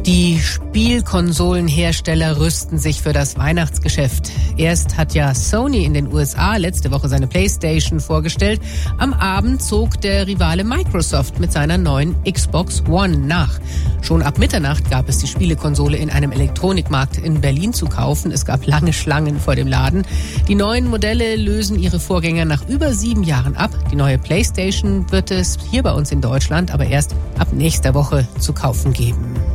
Die Spielkonsolenhersteller rüsten sich für das Weihnachtsgeschäft. Erst hat ja Sony in den USA letzte Woche seine PlayStation vorgestellt. Am Abend zog der Rivale Microsoft mit seiner neuen Xbox One nach. Schon ab Mitternacht gab es die Spielekonsole in einem Elektronikmarkt in Berlin zu kaufen. Es gab lange Schlangen vor dem Laden. Die neuen Modelle lösen ihre Vorgänger nach über 7 Jahren ab. Die neue PlayStation wird es hier bei uns in Deutschland aber erst ab nächster Woche zu kaufen geben.